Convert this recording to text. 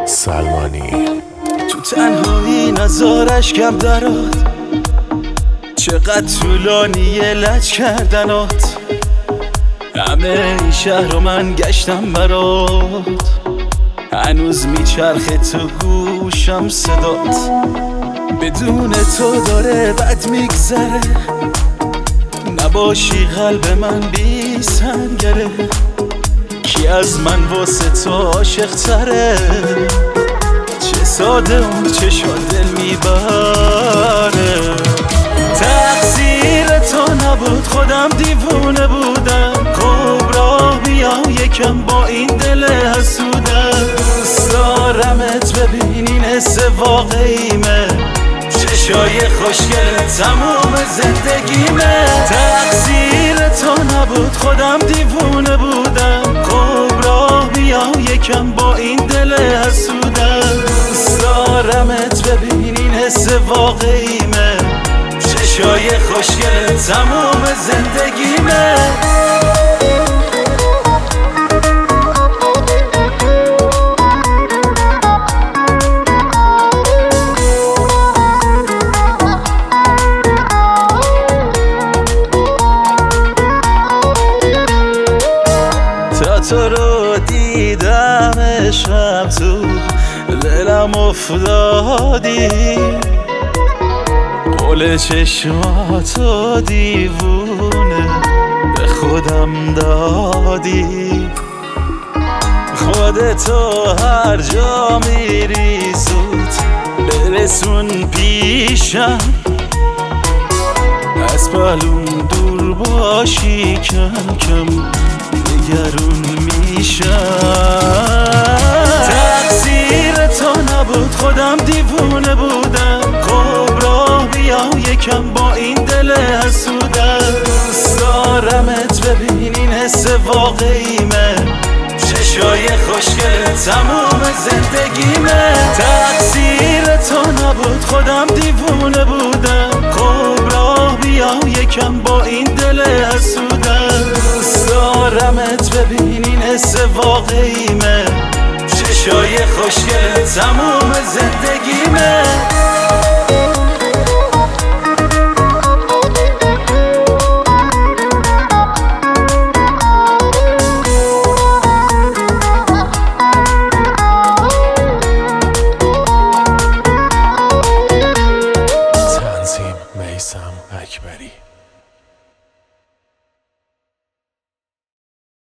سلمانی تو تنهایی نزارش کم درات، چقدر طولانیه لج کردنات. همه این شهر رو من گشتم برات، هنوز میچرخه تو گوشم صدات. بدون تو داره بد میگذره، نباشی قلب من بی سنگره. کی از من واسه تو عاشق تره، چه ساده اون چه شاد دل میبره. تقصیر تو نبود خودم دیوونه بودم، کبرا بیا یکم با این دل حسودم. دوست دارمت ببین این حس واقعیمه، چشای خوشگل تموم زندگیمه. تقصیر تو نبود خودم دیوونه بودم، کبرا بیا یکم با این دل حسودم. دوست دارمت ببین این حس واقعیمه، چشای خوشگل تموم زندگیمه. تو رو دیدم شب تو دلم افتادی، قول چشماتو دیوونه به خودم دادی. خودتو هر جا میری زود برسون پیشم، از بالون دور باشی کم کم نگرون میشم. تقصیر تو نبود خودم دیوونه بودم، کبرا بیا یکم با این دل حسودم. دوست دارمت ببین این حس واقعیمه، چشای خوشگل تموم زندگیمه. تقصیر تو نبود خودم دیوونه بودم، کبرا بیا یکم با این دل حسودم. دوست دارمت ببین این حس واقعیمه، چشای خوشگل تموم زندگیمه.